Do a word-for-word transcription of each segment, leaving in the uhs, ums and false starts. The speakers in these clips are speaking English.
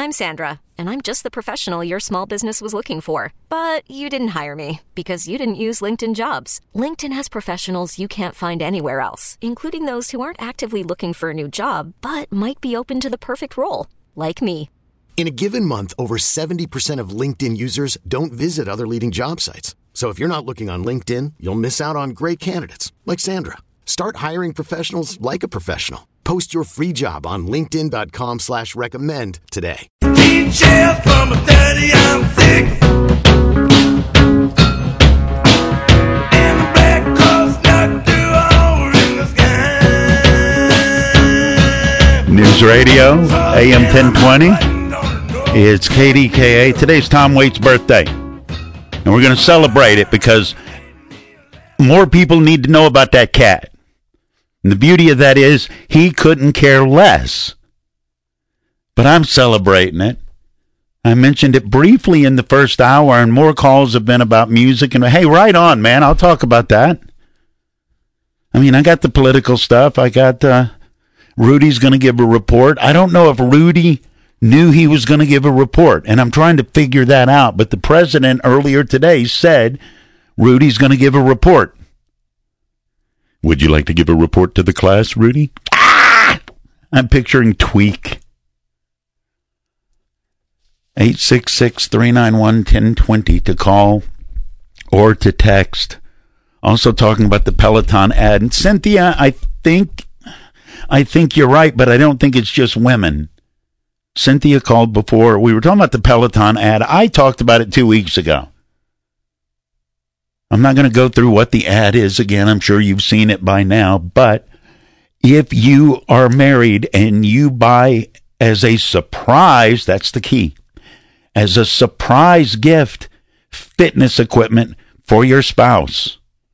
I'm Sandra, and I'm just the professional your small business was looking for. But you didn't hire me because you didn't use LinkedIn Jobs. LinkedIn has professionals you can't find anywhere else, including those who aren't actively looking for a new job, but might be open to the perfect role, like me. In a given month, over seventy percent of LinkedIn users don't visit other leading job sites. So if you're not looking on LinkedIn, you'll miss out on great candidates like Sandra. Start hiring professionals like a professional. Post your free job on linkedin.com slash recommend today. D J from a thirty and six. And the black coast not too old in the sky. News Radio, A M ten twenty. It's K D K A. Today's Tom Waits' birthday. And we're going to celebrate it because more people need to know about that cat. And the beauty of that is he couldn't care less. But I'm celebrating it. I mentioned it briefly in the first hour, and more calls have been about music. And hey, right on, man. I'll talk about that. I mean, I got the political stuff. I got uh, Rudy's going to give a report. I don't know if Rudy knew he was going to give a report, and I'm trying to figure that out. But the president earlier today said Rudy's going to give a report. Would you like to give a report to the class, Rudy? Ah! I'm picturing Tweak. eight six six, three nine one, one zero two zero to call or to text. Also talking about the Peloton ad. And Cynthia, I think, I think you're right, but I don't think it's just women. Cynthia called before. We were talking about the Peloton ad. I talked about it two weeks ago. I'm not going to go through what the ad is again. I'm sure you've seen it by now. But if you are married and you buy as a surprise, that's the key, as a surprise gift, fitness equipment for your spouse,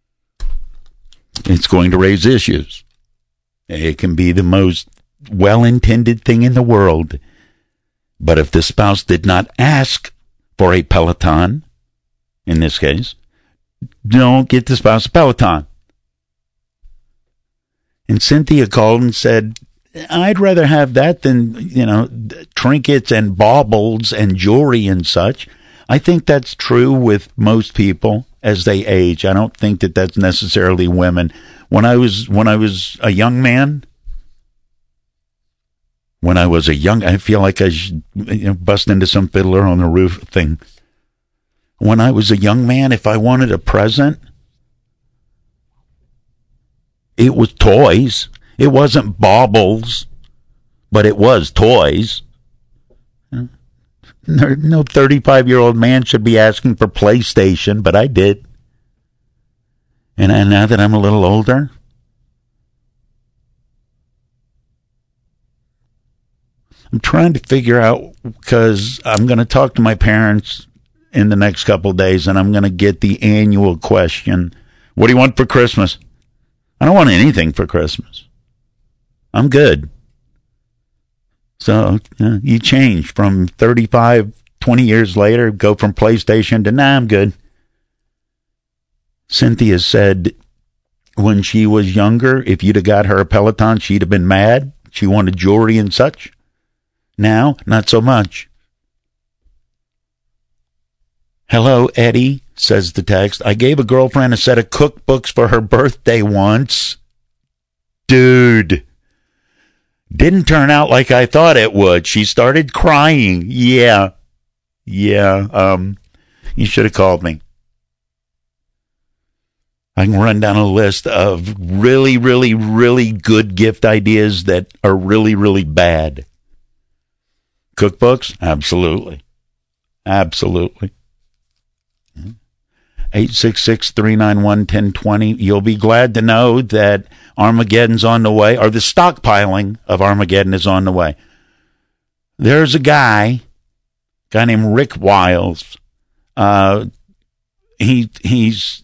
it's going to raise issues. It can be the most well-intended thing in the world. But if the spouse did not ask for a Peloton, in this case, don't get the spouse a Peloton. And Cynthia called and said, I'd rather have that than, you know, trinkets and baubles and jewelry and such. I think that's true with most people as they age. I don't think that that's necessarily women. When I was when I was a young man, when I was a young, I feel like I should, you know, bust into some Fiddler on the Roof thing. When I was a young man, if I wanted a present, it was toys. It wasn't baubles, but it was toys. No thirty-five-year-old man should be asking for PlayStation, but I did. And now that I'm a little older, I'm trying to figure out, because I'm going to talk to my parents in the next couple of days, and I'm going to get the annual question, what do you want for Christmas? I don't want anything for Christmas. I'm good. So uh, you change from thirty-five, twenty years later, go from PlayStation to, nah, I'm good. Cynthia said when she was younger, if you'd have got her a Peloton, she'd have been mad. She wanted jewelry and such. Now, not so much. Hello, Eddie, says the text. I gave a girlfriend a set of cookbooks for her birthday once. Dude. Didn't turn out like I thought it would. She started crying. Yeah. Yeah. Um, you should have called me. I can run down a list of really, really, really good gift ideas that are really, really bad. Cookbooks? Absolutely. Absolutely. eight six six, three nine one, one zero two zero. You'll be glad to know that Armageddon's on the way, or the stockpiling of Armageddon is on the way. There's a guy, guy named Rick Wiles. Uh, he he's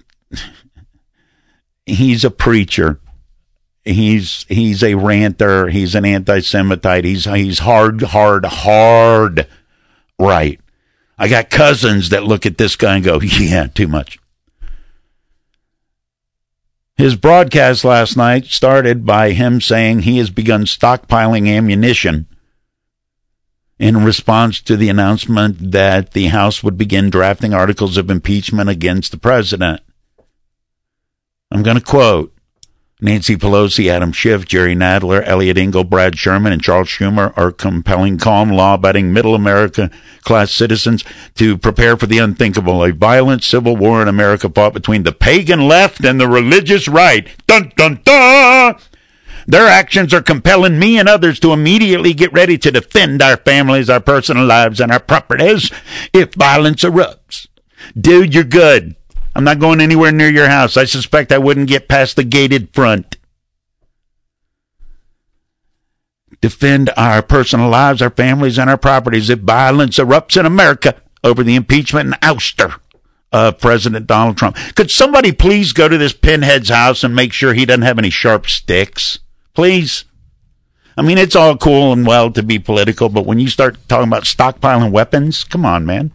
he's a preacher. He's he's a ranter. He's an anti-Semitite. He's he's hard, hard, hard right. I got cousins that look at this guy and go, yeah, too much. His broadcast last night started by him saying he has begun stockpiling ammunition in response to the announcement that the House would begin drafting articles of impeachment against the president. I'm going to quote, Nancy Pelosi, Adam Schiff, Jerry Nadler, Elliot Engel, Brad Sherman, and Charles Schumer are compelling calm, law-abiding, middle America class citizens to prepare for the unthinkable, a violent civil war in America fought between the pagan left and the religious right. Dun, dun, dun! Their actions are compelling me and others to immediately get ready to defend our families, our personal lives, and our properties if violence erupts. Dude, you're good. I'm not going anywhere near your house. I suspect I wouldn't get past the gated front. Defend our personal lives, our families, and our properties if violence erupts in America over the impeachment and ouster of President Donald Trump. Could somebody please go to this pinhead's house and make sure he doesn't have any sharp sticks? Please? I mean, it's all cool and well to be political, but when you start talking about stockpiling weapons, come on, man.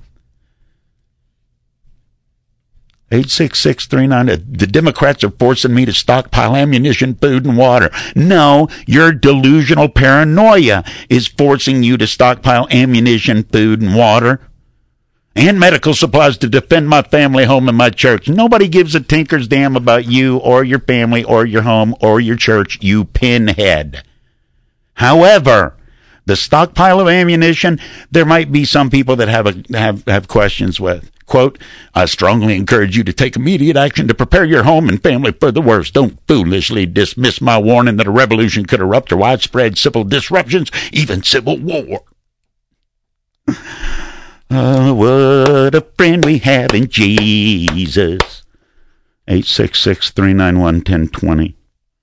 eight six six three nine, the Democrats are forcing me to stockpile ammunition, food, and water. No, your delusional paranoia is forcing you to stockpile ammunition, food, and water, and medical supplies to defend my family, home, and my church. Nobody gives a tinker's damn about you or your family or your home or your church, you pinhead. However, the stockpile of ammunition, there might be some people that have a, have, have questions with. Quote, I strongly encourage you to take immediate action to prepare your home and family for the worst. Don't foolishly dismiss my warning that a revolution could erupt or widespread civil disruptions, even civil war. Oh, what a friend we have in Jesus. eight six six three nine one one zero two zero.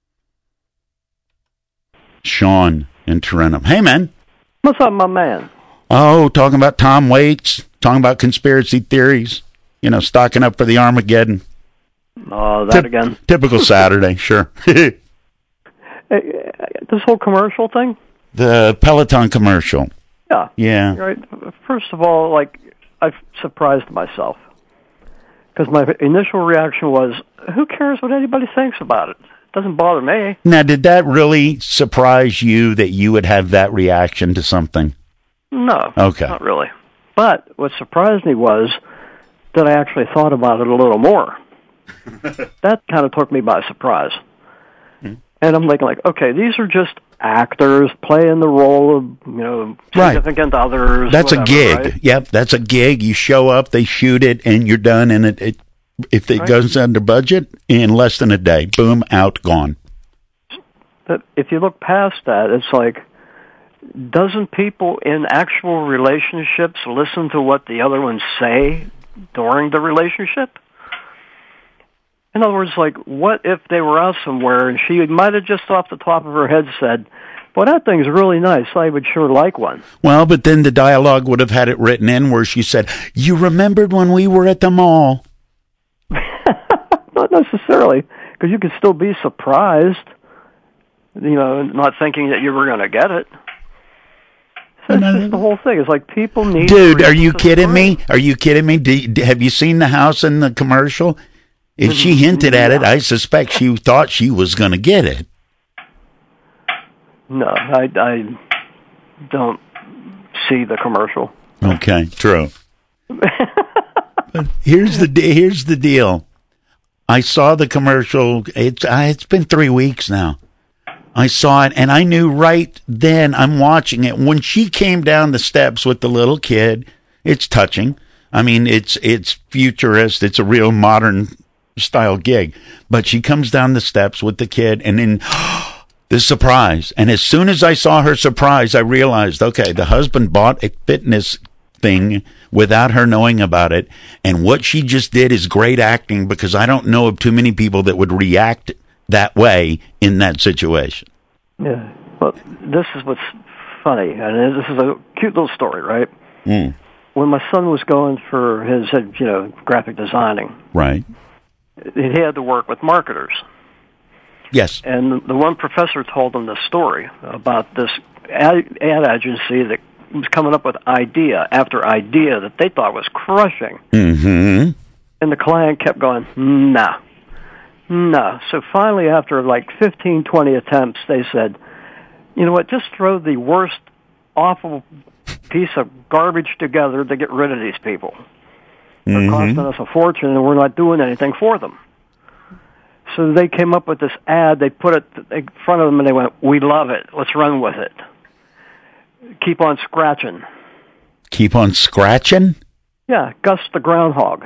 Sean in Tarentum. Hey, man. What's up, my man? Oh, talking about Tom Waits, talking about conspiracy theories, you know, stocking up for the Armageddon. Oh, that Tip- again. Typical Saturday, sure. Hey, this whole commercial thing? The Peloton commercial. Yeah. Yeah. Right. First of all, like, I surprised myself. Because my initial reaction was, who cares what anybody thinks about it? It doesn't bother me. Now, did that really surprise you that you would have that reaction to something? No. Okay. Not really. But what surprised me was that I actually thought about it a little more. That kind of took me by surprise. Hmm. And I'm thinking, like, okay, these are just actors playing the role of, you know, significant right. others. That's whatever, a gig. Right? Yep, that's a gig. You show up, they shoot it, and you're done. And it, it if it right. goes under budget, in less than a day, boom, out, gone. But if you look past that, it's like, doesn't people in actual relationships listen to what the other ones say during the relationship? In other words, like, what if they were out somewhere and she might have just off the top of her head said, well, that thing's really nice. I would sure like one. Well, but then the dialogue would have had it written in where she said, you remembered when we were at the mall? Not necessarily, because you could still be surprised, you know, not thinking that you were going to get it. So it's just the whole thing. It's like people need... Dude, are you kidding me? Are you kidding me? Do you, have you seen the house in the commercial? If she hinted at it, I suspect she thought she was going to get it. No, I, I don't see the commercial. Okay, true. But here's the here's the deal. I saw the commercial. It's it's been three weeks now. I saw it, and I knew right then I'm watching it. When she came down the steps with the little kid, it's touching. I mean, it's it's futurist. It's a real modern style gig. But she comes down the steps with the kid, and then the surprise. And as soon as I saw her surprise, I realized, okay, the husband bought a fitness thing without her knowing about it. And what she just did is great acting, because I don't know of too many people that would react that way in that situation. Yeah. Well, this is what's funny, and this is a cute little story, right? Mm. When my son was going for his, you know, graphic designing, right, he had to work with marketers. Yes. And the one professor told him this story about this ad, ad agency that was coming up with idea after idea that they thought was crushing. Mm-hmm. And the client kept going, nah. No. So finally, after like fifteen, twenty attempts, they said, you know what, just throw the worst, awful piece of garbage together to get rid of these people. They're Mm-hmm. costing us a fortune, and we're not doing anything for them. So they came up with this ad. They put it in front of them, and they went, "We love it. Let's run with it. Keep on scratching." Keep on scratching? Yeah, Gus the Groundhog.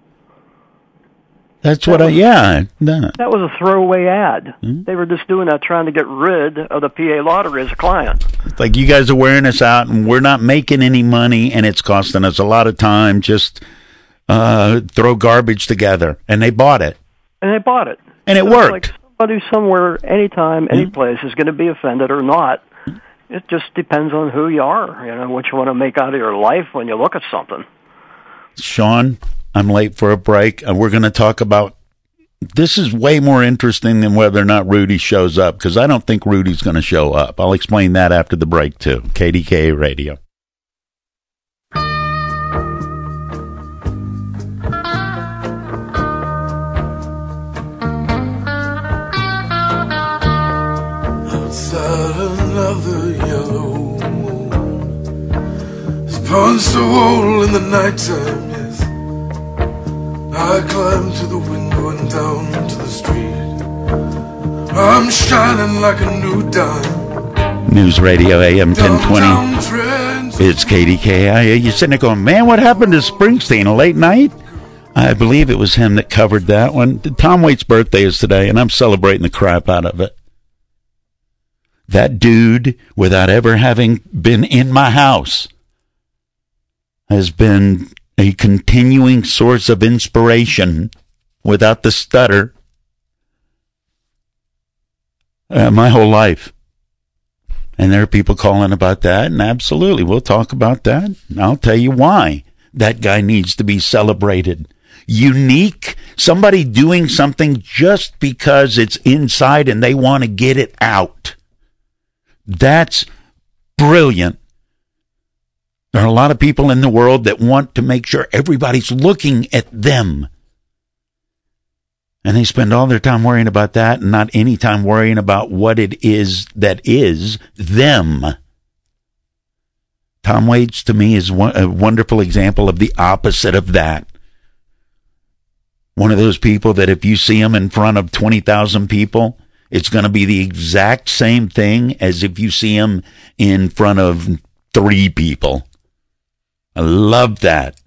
That's That what I, was- yeah. no. That was a throwaway ad. Hmm? They were just doing that trying to get rid of the P A Lottery as a client. It's like you guys are wearing us out and we're not making any money and it's costing us a lot of time. Just uh, throw garbage together. And they bought it. And they bought it. And it So it's worked. Like somebody somewhere, anytime, any place is going to be offended or not. It just depends on who you are, you know, what you want to make out of your life when you look at something. Sean, I'm late for a break, and we're going to talk about this is way more interesting than whether or not Rudy shows up, because I don't think Rudy's going to show up. I'll explain that after the break, too. K D K A Radio. Outside another yellow moon has punched a hole in the nighttime, yes. I climb to the window and down to the street. I'm shining like a new dime. News Radio A M ten twenty. Downtown trends. It's K D K A. You're sitting there going, man, what happened to Springsteen? A late night? I believe it was him that covered that one. Tom Waits' birthday is today, and I'm celebrating the crap out of it. That dude, without ever having been in my house, has been a continuing source of inspiration without the stutter uh, my whole life. And there are people calling about that, and absolutely, we'll talk about that. And I'll tell you why that guy needs to be celebrated. Unique, somebody doing something just because it's inside and they want to get it out. That's brilliant. There are a lot of people in the world that want to make sure everybody's looking at them. And they spend all their time worrying about that and not any time worrying about what it is that is them. Tom Waits, to me, is one, a wonderful example of the opposite of that. One of those people that if you see him in front of twenty thousand people, it's going to be the exact same thing as if you see him in front of three people. I love that.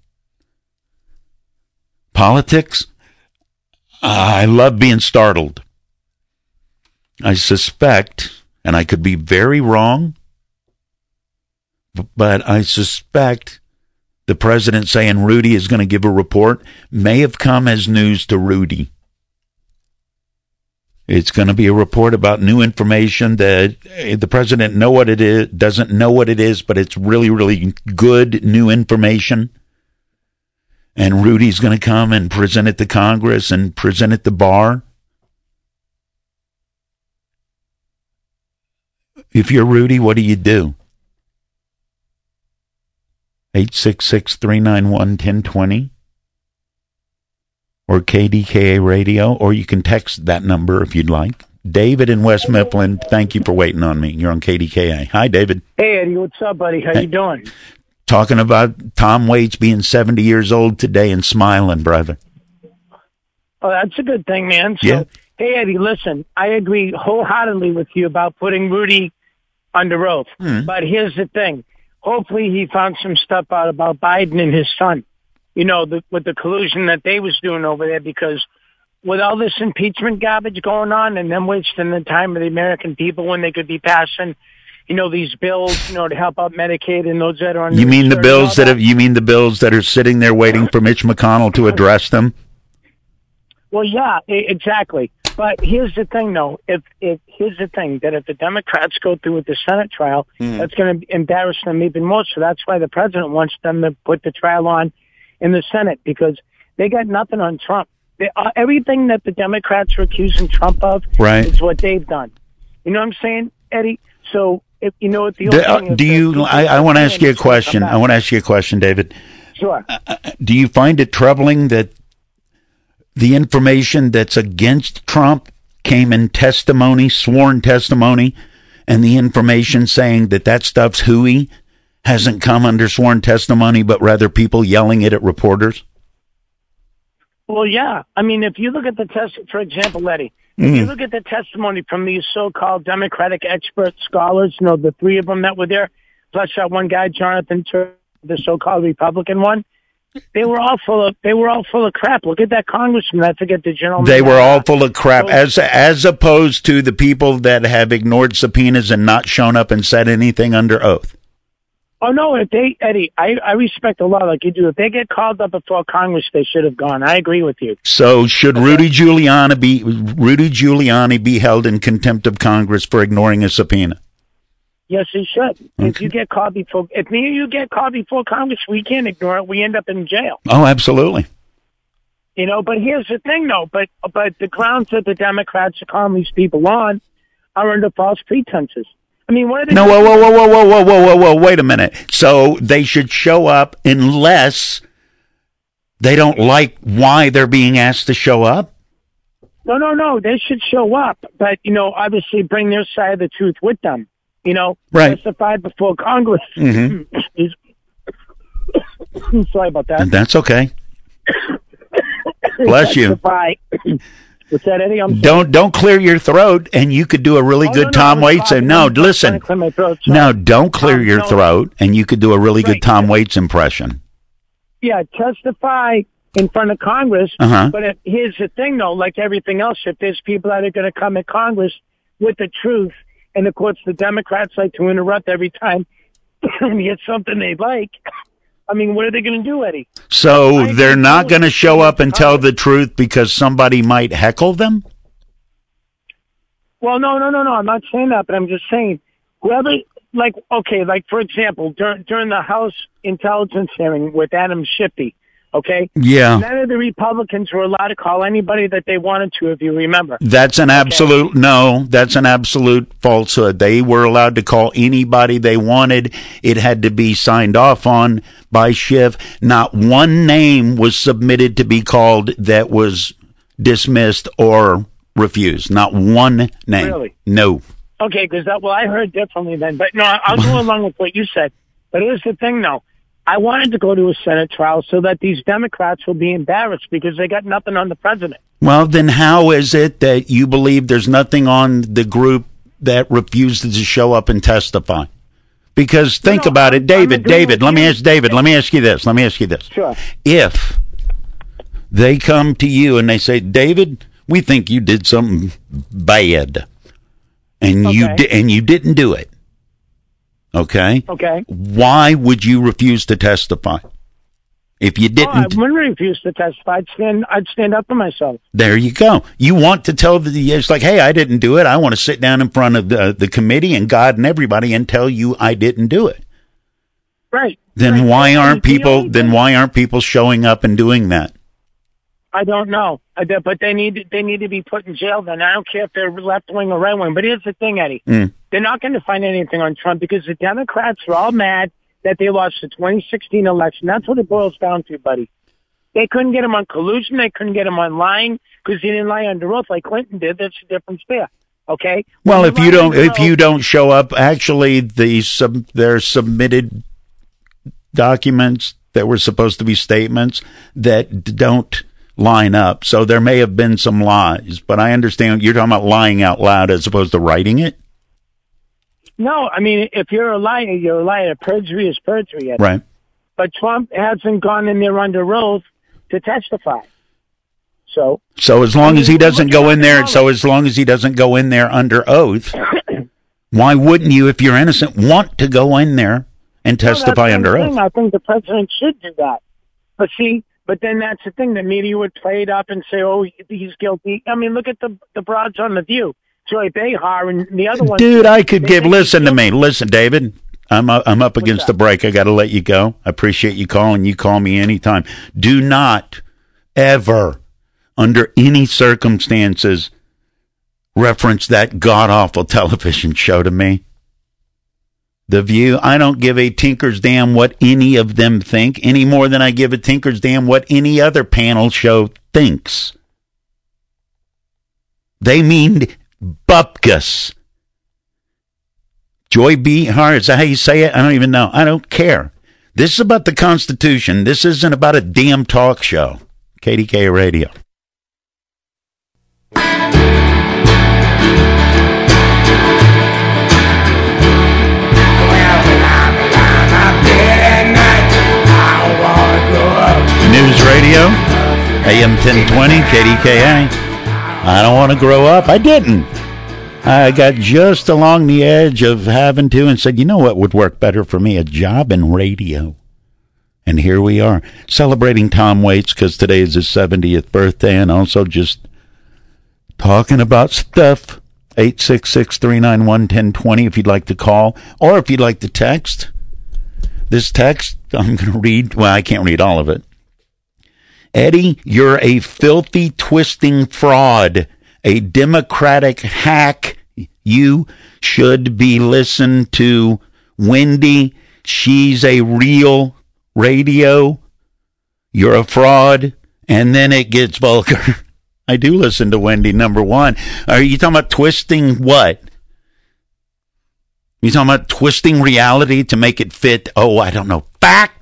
Politics? I love being startled. I suspect, and I could be very wrong, but I suspect the president saying Rudy is going to give a report may have come as news to Rudy. It's going to be a report about new information that the president know what it is, doesn't know what it is, but it's really, really good new information. And Rudy's going to come and present it to Congress and present it to Barr. If you're Rudy, what do you do? eight six six, three nine one, one zero two zero or K D K A Radio, or you can text that number if you'd like. David in West Mifflin, thank you for waiting on me. You're on K D K A. Hi, David. Hey, Eddie, what's up, buddy? How Hey. you doing? Talking about Tom Waits being seventy years old today and smiling, brother. Oh, that's a good thing, man. So, Yeah. Hey, Eddie, listen, I agree wholeheartedly with you about putting Rudy under oath. Hmm. But here's the thing. Hopefully he found some stuff out about Biden and his son, you know, the, with the collusion that they was doing over there, because with all this impeachment garbage going on and them wasting the time of the American people when they could be passing, you know, these bills, you know, to help out Medicaid and those that are on. You mean the bills that have, you mean the bills that are sitting there waiting for Mitch McConnell to address them? Well, yeah, e- exactly. But here's the thing, though. If, if here's the thing that if the Democrats go through with the Senate trial, Mm. that's going to embarrass them even more. So that's why the president wants them to put the trial on in the Senate, because they got nothing on Trump. They, uh, everything that the Democrats are accusing Trump of Right. is what they've done. You know what I'm saying, Eddie? So if you know what the Do, old uh, thing is do that you? people I, I want to ask you a come question. back. I want to ask you a question, David. Sure. Do you find it troubling that the information that's against Trump came in testimony, sworn testimony, and the information saying that that stuff's hooey hasn't come under sworn testimony, but rather people yelling it at reporters? Well, yeah. I mean, if you look at the test, for example, Eddie, if Mm. you look at the testimony from these so-called Democratic expert scholars, you know, the three of them that were there, plus that one guy, Jonathan Turner, the so-called Republican one, they were all full of they were all full of crap. Look at that congressman. I forget the gentleman. They were all full of crap, So- as as opposed to the people that have ignored subpoenas and not shown up and said anything under oath. Oh no, if they Eddie, I, I respect a lot like you do. If they get called up before Congress, they should have gone. I agree with you. So should Rudy Giuliani be Rudy Giuliani be held in contempt of Congress for ignoring a subpoena? Yes, he should. If you get called before, if me and you get called before Congress, we can't ignore it. We end up in jail. Oh, absolutely. You know, but here's the thing, though. But but the grounds that the Democrats are calling these people on are under false pretenses. I mean, what are they? No, whoa, whoa, whoa, whoa, whoa, whoa, whoa, whoa, whoa, wait a minute. So they should show up unless they don't like why they're being asked to show up? No, no, no. They should show up, but you know, obviously bring their side of the truth with them. You know, Right. testify before Congress. Mhm. Sorry about that. And that's okay. Bless you. Testify. What's that, Eddie? I'm sorry. Don't don't clear your throat, and you could do a really Oh, good no, no, Tom I was Waits. And talking. no, I'm trying listen. to clear my throat. Sorry. No, don't clear Um, your no. throat, and you could do a really good Right. Tom Waits impression. Yeah, testify in front of Congress. Uh-huh. But if, here's the thing, though, like everything else, if there's people that are going to come at Congress with the truth, and of course the Democrats like to interrupt every time and get something they like, I mean, what are they going to do, Eddie? So I they're think not those going to show up and tell Congress- the truth because somebody might heckle them? Well, no, no, no, no. I'm not saying that, but I'm just saying whoever, like, okay, like for example, dur- during the House Intelligence hearing with Adam Schiff, okay, Yeah. none of the Republicans were allowed to call anybody that they wanted to, if you remember. That's an absolute no. That's an absolute falsehood. They were allowed to call anybody they wanted. It had to be signed off on by Schiff. Not one name was submitted to be called that was dismissed or refused. Not one name. Really? No. Okay, because that, well, I heard differently then, but no, I'll go along with what you said. But here's the thing, though. I wanted to go to a Senate trial so that these Democrats will be embarrassed because they got nothing on the president. Well, then how is it that you believe there's nothing on the group that refuses to show up and testify? Because think No, about I'm- it, David, I'm agreeing David, with let me you. ask David, let me ask you this, let me ask you this. Sure. If they come to you and they say, David, we think you did something bad, and you Okay. di- and you didn't do it, okay? Okay. Why would you refuse to testify? If you Oh, I didn't, wouldn't refuse to testify. I'd stand, I'd stand up for myself. there you go. You want to tell the, it's like, hey, I didn't do it. I want to sit down in front of the, the committee and God and everybody and tell you I didn't do it. Right. Then Right. why And aren't the people, only then thing- why aren't people showing up and doing that? I don't know. I don't- But they need, they need to be put in jail then. I don't care if they're left wing or right wing. But here's the thing, Eddie. Mm. They're not going to find anything on Trump because the Democrats are all mad that they lost the twenty sixteen election. That's what it boils down to, buddy. They couldn't get him on collusion. They couldn't get him on lying because he didn't lie under oath like Clinton did. That's the difference there. Okay. Well, When if you lie don't, under if you oath- don't show up, actually, the sub, their submitted documents that were supposed to be statements that d- don't line up. So there may have been some lies, but I understand you're talking about lying out loud as opposed to writing it, No, I mean, if you're a liar, you're a liar. Perjury is perjury. Eddie. right? But Trump hasn't gone in there under oath to testify. So, So as long I mean, as he doesn't look go at in the there, knowledge. so as long as he doesn't go in there under oath, why wouldn't you, if you're innocent, want to go in there and No, that's testify the under thing. oath? I think the president should do that. But see, but then that's the thing. The media would play it up and say, "Oh, he's guilty." I mean, look at the the broads on The View, Joy Behar, and the other one. Dude, I could They give. think he's Listen to guilty. me. Listen, David. I'm uh, I'm up against the that? break. I got to let you go. I appreciate you calling. You call me anytime. Do not ever, under any circumstances, reference that god awful television show to me. The View. I don't give a tinker's damn what any of them think any more than I give a tinker's damn what any other panel show thinks. They mean bupkis. Joy Behar, is that how you say it? I don't even know. I don't care. This is about the Constitution. This isn't about a damn talk show. K D K A Radio. News Radio, A M ten twenty, K D K A. I don't want to grow up. I didn't. I got just along the edge of having to and said, you know what would work better for me? A job in radio. And here we are, celebrating Tom Waits because today is his seventieth birthday, and also just talking about stuff. eight six six, three nine one, one zero two zero if you'd like to call, or if you'd like to text. This text, I'm going to read, well, I can't read all of it. Eddie, you're a filthy, twisting fraud, a Democratic hack. You should be listened to Wendy. She's a real radio. You're a fraud. And then it gets vulgar. I do listen to Wendy, number one. Are you talking about twisting what? You talking about twisting reality to make it fit, oh, I don't know, fact?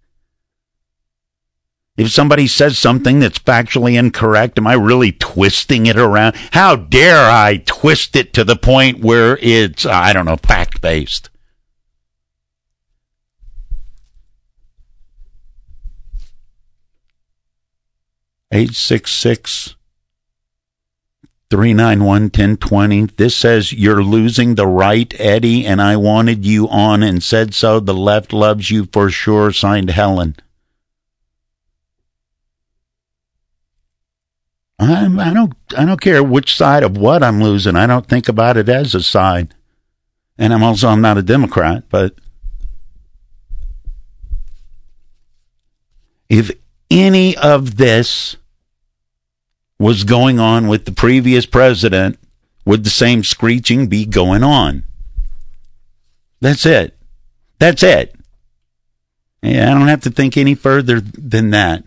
If somebody says something that's factually incorrect, am I really twisting it around? How dare I twist it to the point where it's, I don't know, fact-based? eight six six, three nine one, one zero two zero. This says, you're losing the right, Eddie, and I wanted you on and said so. The left loves you for sure. Signed, Helen. I'm, I don't I don't care which side of what I'm losing. I don't think about it as a side. And I'm also, I'm not a Democrat, but if any of this was going on with the previous president, would the same screeching be going on? That's it. That's it. Yeah, I don't have to think any further than that.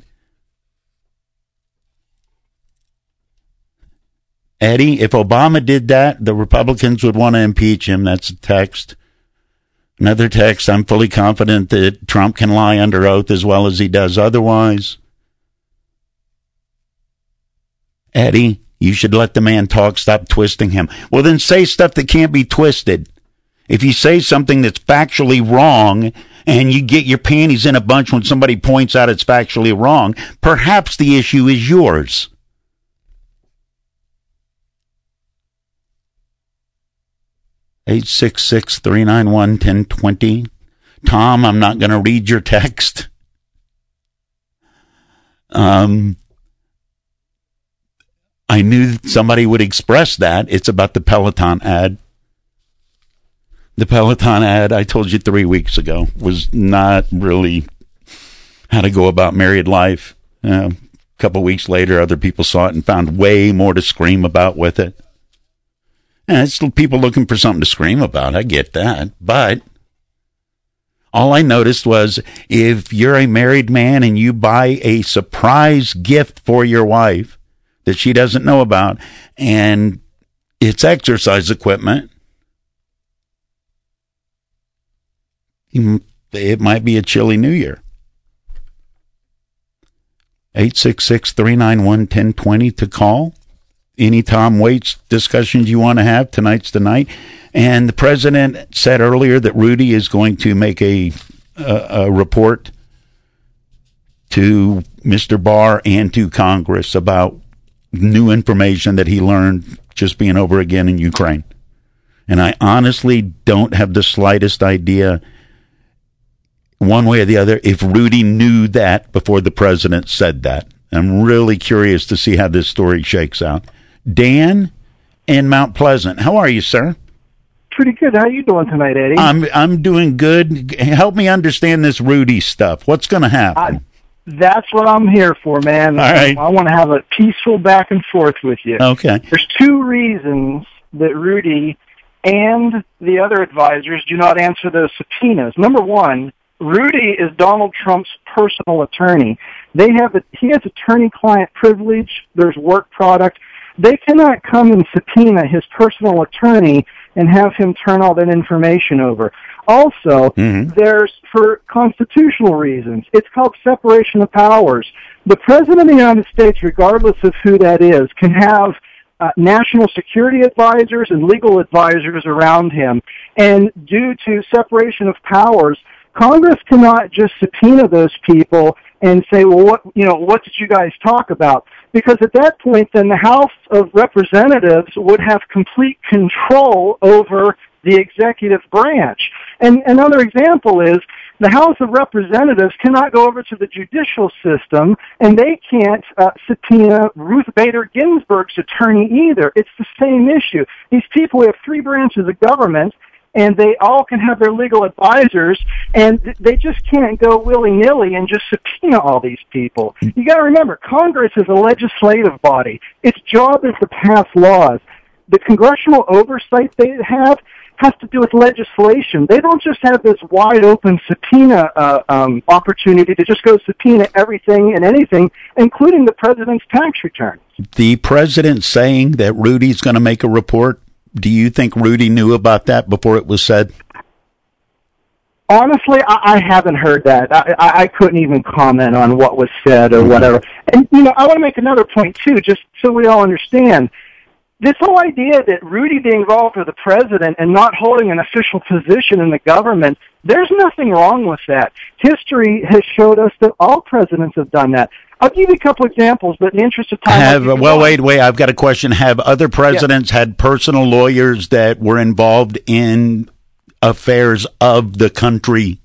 Eddie, if Obama did that, the Republicans would want to impeach him. That's a text. Another text, I'm fully confident that Trump can lie under oath as well as he does otherwise. Eddie, you should let the man talk. Stop twisting him. Well, then say stuff that can't be twisted. If you say something that's factually wrong and you get your panties in a bunch when somebody points out it's factually wrong, perhaps the issue is yours. eight six six, three nine one, one zero two zero. Tom, I'm not going to read your text. Um, I knew somebody would express that. It's about the Peloton ad. The Peloton ad, I told you three weeks ago, was not really how to go about married life. Uh, a couple weeks later, other people saw it and found way more to scream about with it. And it's people looking for something to scream about. I get that. But all I noticed was if you're a married man and you buy a surprise gift for your wife that she doesn't know about, and it's exercise equipment, it might be a chilly new year. eight six six, three nine one, one zero two zero to call. Any Tom Waits discussions you want to have, tonight's the night. And the president said earlier that Rudy is going to make a, a, a report to Mister Barr and to Congress about new information that he learned just being over again in Ukraine. And I honestly don't have the slightest idea, one way or the other, if Rudy knew that before the president said that. I'm really curious to see how this story shakes out. Dan in Mount Pleasant. How are you, sir? Pretty good. How are you doing tonight, Eddie? I'm I'm doing good. Help me understand this Rudy stuff. What's going to happen? I, that's what I'm here for, man. All right. I want to have a peaceful back and forth with you. Okay. There's two reasons that Rudy and the other advisors do not answer those subpoenas. Number one, Rudy is Donald Trump's personal attorney. They have a, he has attorney-client privilege. There's work product. They cannot come and subpoena his personal attorney and have him turn all that information over. Also, mm-hmm. there's, for constitutional reasons, it's called separation of powers. The President of the United States, regardless of who that is, can have uh, national security advisors and legal advisors around him. And due to separation of powers, Congress cannot just subpoena those people and say, well, what, you know, what did you guys talk about? Because at that point, then the House of Representatives would have complete control over the executive branch. And another example is the House of Representatives cannot go over to the judicial system, and they can't uh, subpoena Ruth Bader Ginsburg's attorney either. It's the same issue. These people have three branches of government, and they all can have their legal advisors, and they just can't go willy-nilly and just subpoena all these people. You got to remember, Congress is a legislative body. Its job is to pass laws. The congressional oversight they have has to do with legislation. They don't just have this wide-open subpoena uh, um, opportunity to just go subpoena everything and anything, including the president's tax returns. The president saying that Rudy's going to make a report, do you think Rudy knew about that before it was said? Honestly, I, I haven't heard that. I, I, I couldn't even comment on what was said or mm-hmm. whatever. And, you know, I want to make another point, too, just so we all understand. This whole idea that Rudy being involved with the president and not holding an official position in the government, there's nothing wrong with that. History has showed us that all presidents have done that. I'll give you a couple examples, but in the interest of time... Have, well, wait, wait, I've got a question. Have other presidents yeah. had personal lawyers that were involved in affairs of the country,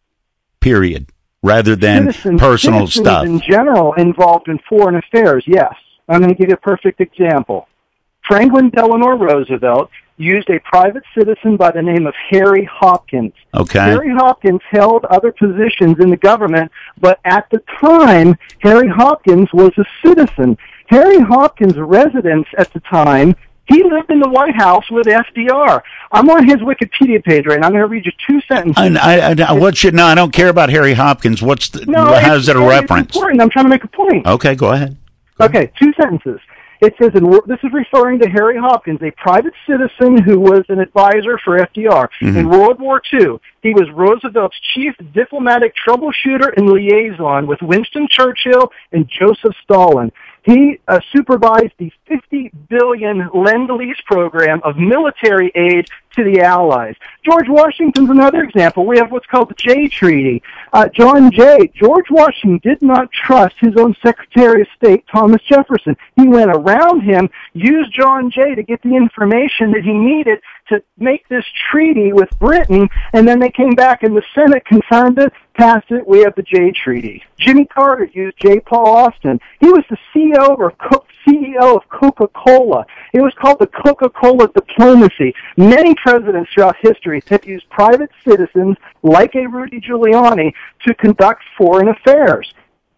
period, rather than citizens, personal citizens stuff? In general, involved in foreign affairs, yes. I'm going to give you a perfect example. Franklin Delano Roosevelt used a private citizen by the name of Harry Hopkins. Okay. Harry Hopkins held other positions in the government, but at the time, Harry Hopkins was a citizen. Harry Hopkins' residence at the time, he lived in the White House with F D R. I'm on his Wikipedia page right now. I'm going to read you two sentences. And I, I, what should, no, I don't care about Harry Hopkins. What's the, no, how's it a reference? Important. I'm trying to make a point. Okay, go ahead. Go okay, ahead. two sentences. It says, in, this is referring to Harry Hopkins, a private citizen who was an advisor for F D R. Mm-hmm. In World War Two, he was Roosevelt's chief diplomatic troubleshooter and liaison with Winston Churchill and Joseph Stalin. He uh, supervised the fifty billion dollars Lend-Lease program of military aid to the Allies. George Washington's another example. We have what's called the Jay Treaty. Uh, John Jay, George Washington did not trust his own Secretary of State, Thomas Jefferson. He went around him, used John Jay to get the information that he needed to make this treaty with Britain, and then they came back and the Senate confirmed it, passed it. We have the Jay Treaty. Jimmy Carter used J. Paul Austin. He was the C E O or co- C E O of Coca-Cola. It was called the Coca-Cola diplomacy. Many presidents throughout history have used private citizens like a Rudy Giuliani to conduct foreign affairs.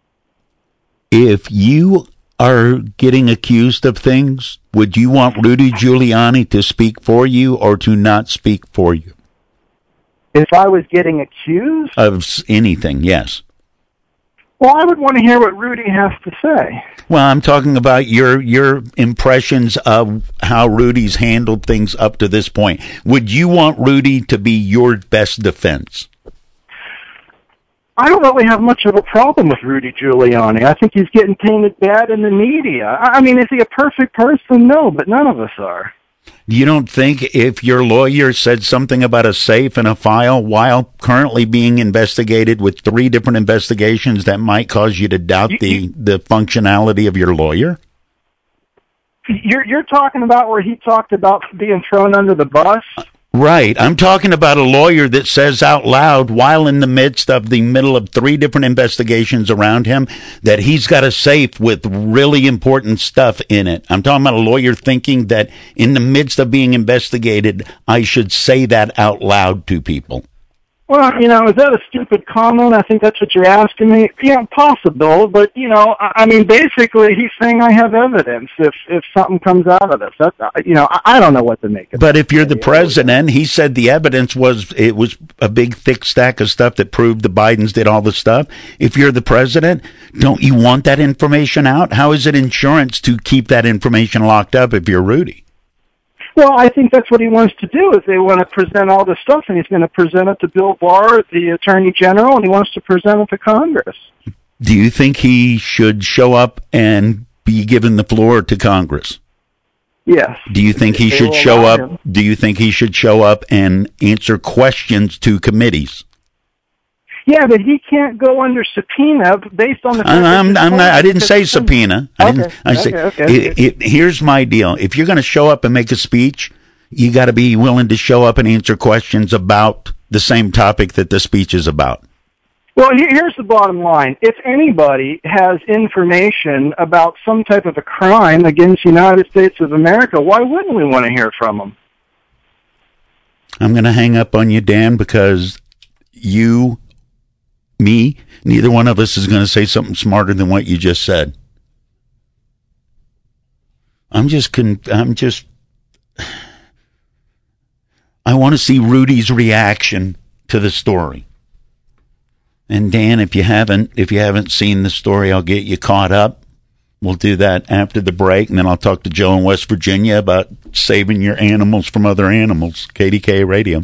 If you are getting accused of things, would you want Rudy Giuliani to speak for you or to not speak for you? If I was getting accused? Of anything, yes. Well, I would want to hear what Rudy has to say. Well, I'm talking about your your impressions of how Rudy's handled things up to this point. Would you want Rudy to be your best defense? I don't really have much of a problem with Rudy Giuliani. I think he's getting painted bad in the media. I mean, is he a perfect person? No, but none of us are. You don't think if your lawyer said something about a safe and a file while currently being investigated with three different investigations that might cause you to doubt the, the functionality of your lawyer? You're, you're talking about where he talked about being thrown under the bus? Right. I'm talking about a lawyer that says out loud while in the midst of the middle of three different investigations around him that he's got a safe with really important stuff in it. I'm talking about a lawyer thinking that in the midst of being investigated, I should say that out loud to people. Well, you know, is that a stupid comment? I think that's what you're asking me. Yeah, possible, but, you know, I, I mean, basically, he's saying I have evidence if if something comes out of this. That's, you know, I, I don't know what to make of it. But if you're the president, he said the evidence was, it was a big, thick stack of stuff that proved the Bidens did all the stuff. If you're the president, don't you want that information out? How is it insurance to keep that information locked up if you're Rudy? Well, I think that's what he wants to do, is they want to present all this stuff, and he's going to present it to Bill Barr, the Attorney General, and he wants to present it to Congress. Do you think he should show up and be given the floor to Congress? Yes. Do you think he They should will show allow up? him. Do you think he should show up and answer questions to committees? Yeah, but he can't go under subpoena based on the. I'm, I'm, I'm not. I didn't say Okay. subpoena. I didn't. I Okay, say. okay, It, okay. it, here's my deal. If you're going to show up and make a speech, you got to be willing to show up and answer questions about the same topic that the speech is about. Well, here- here's the bottom line. If anybody has information about some type of a crime against the United States of America, why wouldn't we want to hear from them? I'm going to hang up on you, Dan, because you, me, neither one of us is going to say something smarter than what you just said. I'm just, con- I'm just, I want to see Rudy's reaction to the story. And Dan, if you haven't, if you haven't seen the story, I'll get you caught up. We'll do that after the break, and then I'll talk to Joe in West Virginia about saving your animals from other animals. K D K A Radio.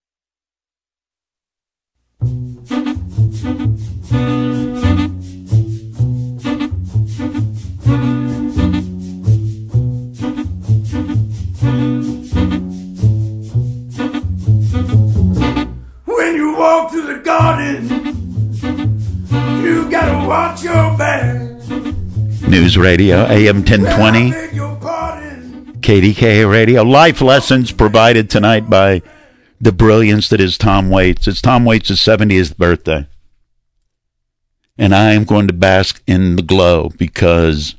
When you walk through the garden, you gotta watch your back. News Radio, A M ten twenty, Beg your pardon. K D K A Radio. Life lessons provided tonight by the brilliance that is Tom Waits. It's Tom Waits' seventieth birthday. And I am going to bask in the glow because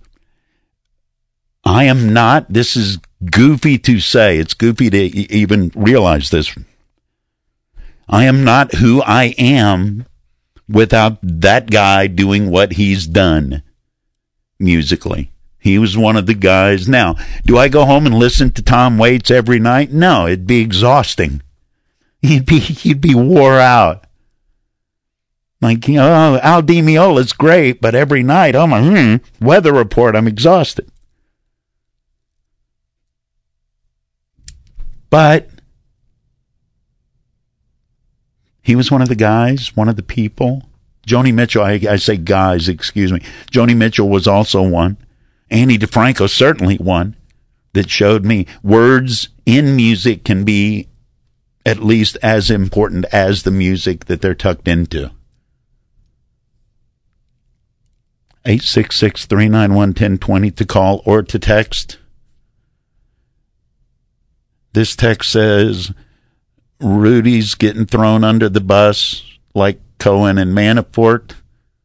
I am not, this is goofy to say, it's goofy to e- even realize this. I am not who I am without that guy doing what he's done musically. He was one of the guys. Now, do I go home and listen to Tom Waits every night? No, it'd be exhausting. You'd be, you'd be wore out. Like, you know, Al Di Meola's great, but every night, oh my, hmm, weather report, I'm exhausted. But he was one of the guys, one of the people. Joni Mitchell, I, I say guys, excuse me. Joni Mitchell was also one. Andy DeFranco, certainly one, that showed me words in music can be at least as important as the music that they're tucked into. eight six six, three nine one, one zero two zero to call or to text. This text says, Rudy's getting thrown under the bus like Cohen and Manafort.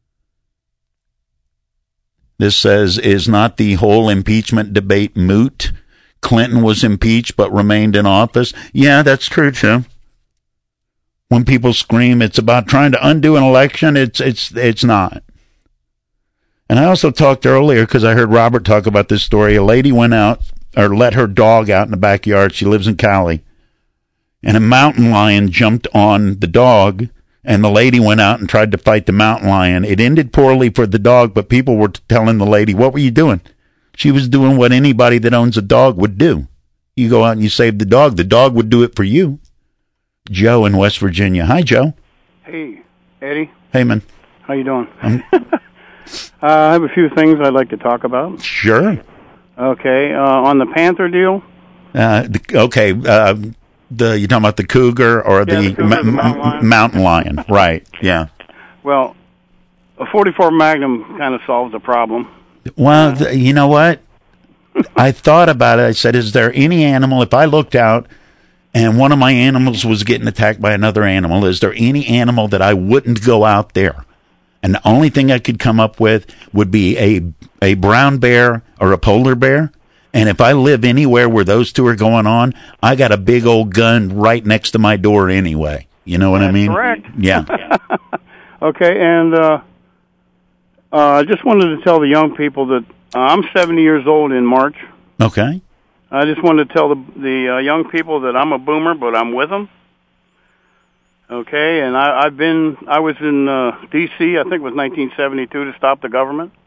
This says, is not the whole impeachment debate moot? Clinton was impeached but remained in office. Yeah, that's true, too. When people scream it's about trying to undo an election, it's it's it's not. And I also talked earlier, because I heard Robert talk about this story, a lady went out, or let her dog out in the backyard. She lives in Cali. And a mountain lion jumped on the dog, and the lady went out and tried to fight the mountain lion. It ended poorly for the dog, but people were telling the lady, what were you doing? She was doing what anybody that owns a dog would do. You go out and you save the dog. The dog would do it for you. Joe in West Virginia. Hi, Joe. Hey, Eddie. Hey, man. How you doing? Um, uh, I have a few things I'd like to talk about. Sure. Okay, uh, on the Panther deal. Uh, the, okay, uh, the you talking about the cougar or Yeah, the, the cougar, ma- the mountain lion. mountain lion? Right. Yeah. Well, a forty-four Magnum kind of solves the problem. Well, th- you know what? I thought about it. I said, is there any animal, if I looked out and one of my animals was getting attacked by another animal, is there any animal that I wouldn't go out there? And the only thing I could come up with would be a a brown bear or a polar bear. And if I live anywhere where those two are going on, I got a big old gun right next to my door anyway. You know what That's I mean? correct. Yeah. Okay, and uh, uh, I just wanted to tell the young people that uh, I'm seventy years old in March. Okay. I just wanted to tell the the uh, young people that I'm a boomer, but I'm with them. Okay, and I, I've been, I was in uh, D C, I think it was nineteen seventy-two, to stop the government.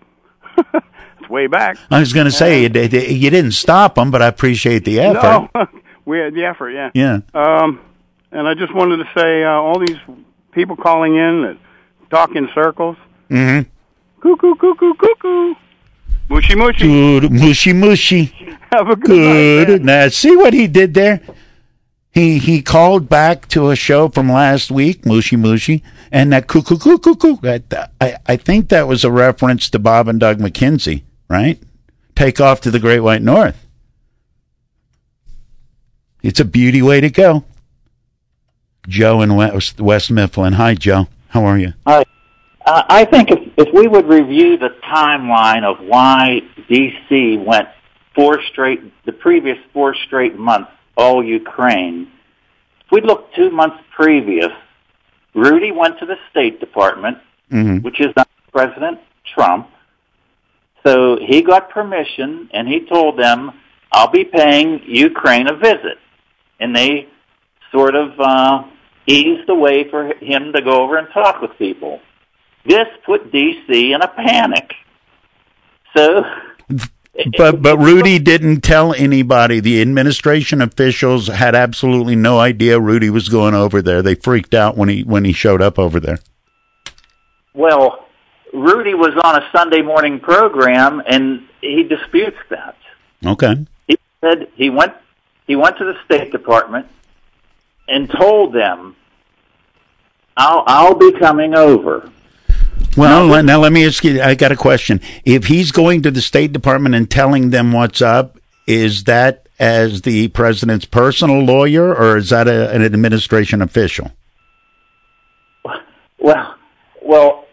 it's way back. I was going to say, you, you didn't stop them, but I appreciate the effort. No, we had the effort, yeah. Yeah. Um, and I just wanted to say, uh, all these people calling in that talk in circles. Mm-hmm. Cuckoo, cuckoo, cuckoo. Mushy, mushy. Good, mushy, mushy. Have a good, good night, Now, see what he did there? He he called back to a show from last week, Mushy Mushy, and that cuckoo, cuckoo, cuckoo. I, I think that was a reference to Bob and Doug McKenzie, right? Take off to the Great White North. It's a beauty way to go. Joe in West, West Mifflin. Hi, Joe. How are you? Hi. Uh, I think if, if we would review the timeline of why D C went four straight, the previous four straight months, all Ukraine, if we look two months previous, Rudy went to the State Department, mm-hmm. which is not President Trump. So he got permission, and he told them, I'll be paying Ukraine a visit. And they sort of uh, eased the way for him to go over and talk with people. This put D C in a panic. So... But but Rudy didn't tell anybody. The administration officials had absolutely no idea Rudy was going over there. They freaked out when he when he showed up over there. Well, Rudy was on a Sunday morning program, and he disputes that. Okay. He said he went he went to the State Department and told them, "I'll I'll be coming over." Well, now, now let me ask you, I got a question. If he's going to the State Department and telling them what's up, is that as the president's personal lawyer, or is that a, an administration official? Well, well,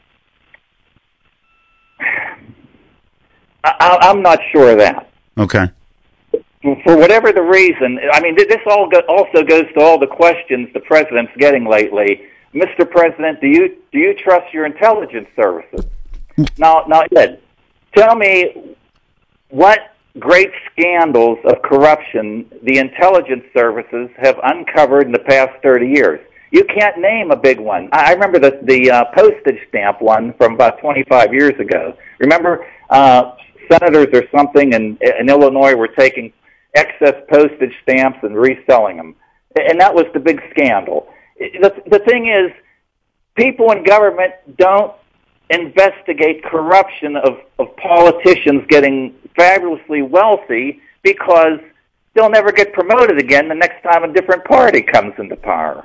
I, I'm not sure of that. Okay. For whatever the reason, I mean, this all go, also goes to all the questions the president's getting lately. Mister President, do you do you trust your intelligence services? Now, now, Ed, tell me what great scandals of corruption the intelligence services have uncovered in the past thirty years. You can't name a big one. I remember the the uh, postage stamp one from about twenty-five years ago. Remember, uh, senators or something in in Illinois were taking excess postage stamps and reselling them, and that was the big scandal. The, the thing is, people in government don't investigate corruption of, of politicians getting fabulously wealthy because they'll never get promoted again the next time a different party comes into power.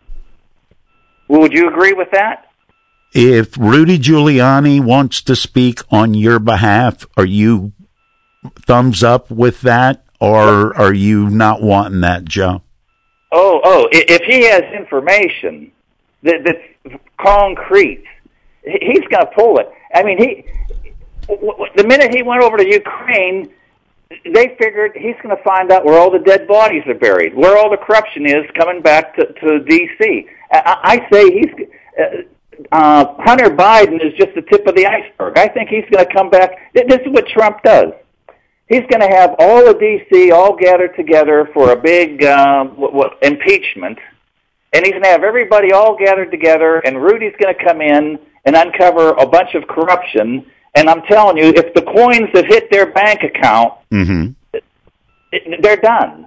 Would you agree with that? If Rudy Giuliani wants to speak on your behalf, are you thumbs up with that, or are you not wanting that, Joe? Oh, oh! If he has information that, that's concrete, he's going to pull it. I mean, he the minute he went over to Ukraine, they figured he's going to find out where all the dead bodies are buried, where all the corruption is coming back to, to D C. I, I say he's uh, uh, Hunter Biden is just the tip of the iceberg. I think he's going to come back. This is what Trump does. He's going to have all of D C all gathered together for a big uh, what, what, impeachment, and he's going to have everybody all gathered together, and Rudy's going to come in and uncover a bunch of corruption. And I'm telling you, if the coins have hit their bank account, mm-hmm. it, it, they're done.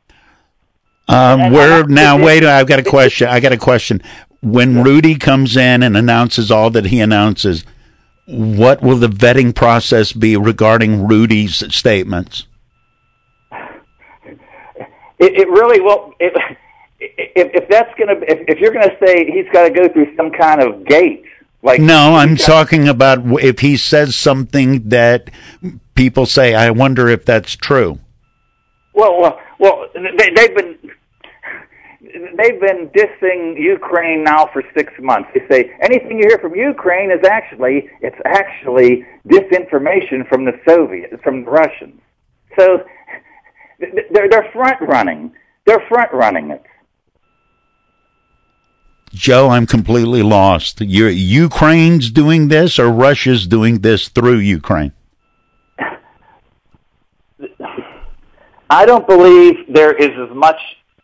Um, where now? Wait, I've got a question. I got a question. When Rudy comes in and announces all that he announces, what will the vetting process be regarding Rudy's statements? It, it really will. It, if, if that's going to, if, if you're going to say he's got to go through some kind of gate, like no, I'm got, talking about if he says something that people say, I wonder if that's true. Well, well, well, they, they've been. They've been dissing Ukraine now for six months. They say anything you hear from Ukraine is actually it's actually disinformation from the Soviets, from the Russians. So they're they're front running. They're front running it. Joe, I'm completely lost. You're, Ukraine's doing this, or Russia's doing this through Ukraine? I don't believe there is as much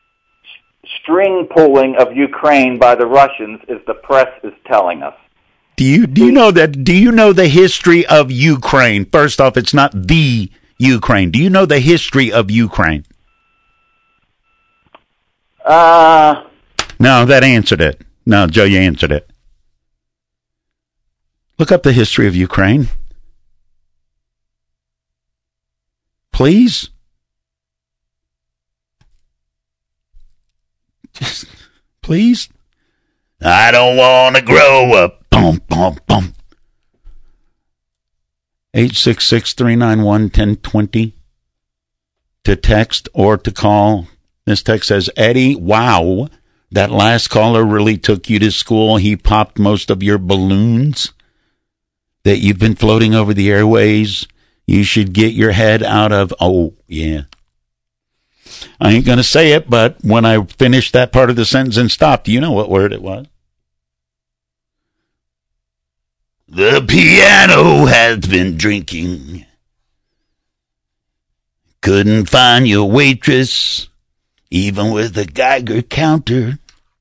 string pulling of Ukraine by the Russians as the press is telling us. Do you do you know that? Do you know the history of Ukraine? First off, it's not the Ukraine. Do you know the history of Ukraine? Uh. No, that answered it. No, Joe, you answered it. Look up the history of Ukraine. Please? Just, please? I don't want to grow up. Boom, boom, boom. eight six six, three nine one, one zero two zero to text or to call. This text says, Eddie, wow, that last caller really took you to school. He popped most of your balloons that you've been floating over the airways. You should get your head out of, oh, yeah. I ain't going to say it, but when I finished that part of the sentence and stopped, do you know what word it was? The piano has been drinking. Couldn't find your waitress, even with a Geiger counter.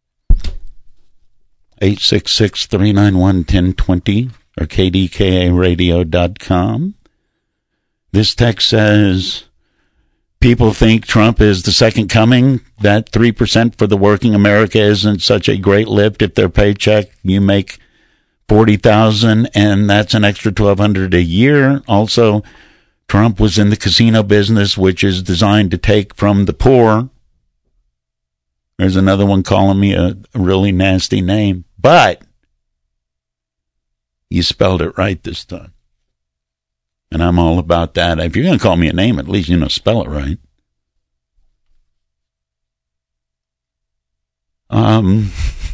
eight six six, three nine one, one zero two zero or K D K A radio dot com. This text says, people think Trump is the second coming. That three percent for the working America isn't such a great lift. If their paycheck, you make forty thousand dollars and that's an extra twelve hundred dollars a year. Also, Trump was in the casino business, which is designed to take from the poor. There's another one calling me a, a really nasty name, but you spelled it right this time. And I'm all about that. If you're going to call me a name, at least, you know, spell it right. Um,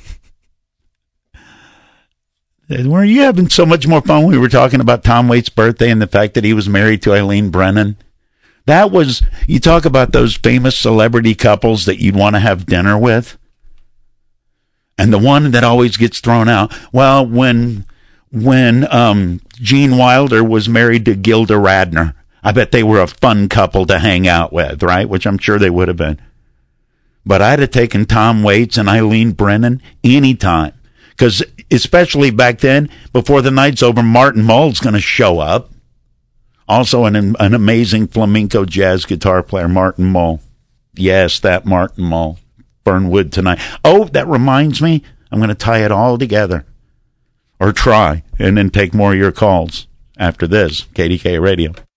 were you having so much more fun when we were talking about Tom Waits' birthday and the fact that he was married to Eileen Brennan? That was, you talk about those famous celebrity couples that you'd want to have dinner with. And the one that always gets thrown out, well, when... When um, Gene Wilder was married to Gilda Radner, I bet they were a fun couple to hang out with, right? Which I'm sure they would have been. But I'd have taken Tom Waits and Eileen Brennan anytime. Because especially back then, before the night's over, Martin Mull's going to show up. Also an, an amazing flamenco jazz guitar player, Martin Mull. Yes, that Martin Mull. Fernwood tonight. Oh, that reminds me, I'm going to tie it all together. Or try, and then take more of your calls after this. K D K Radio.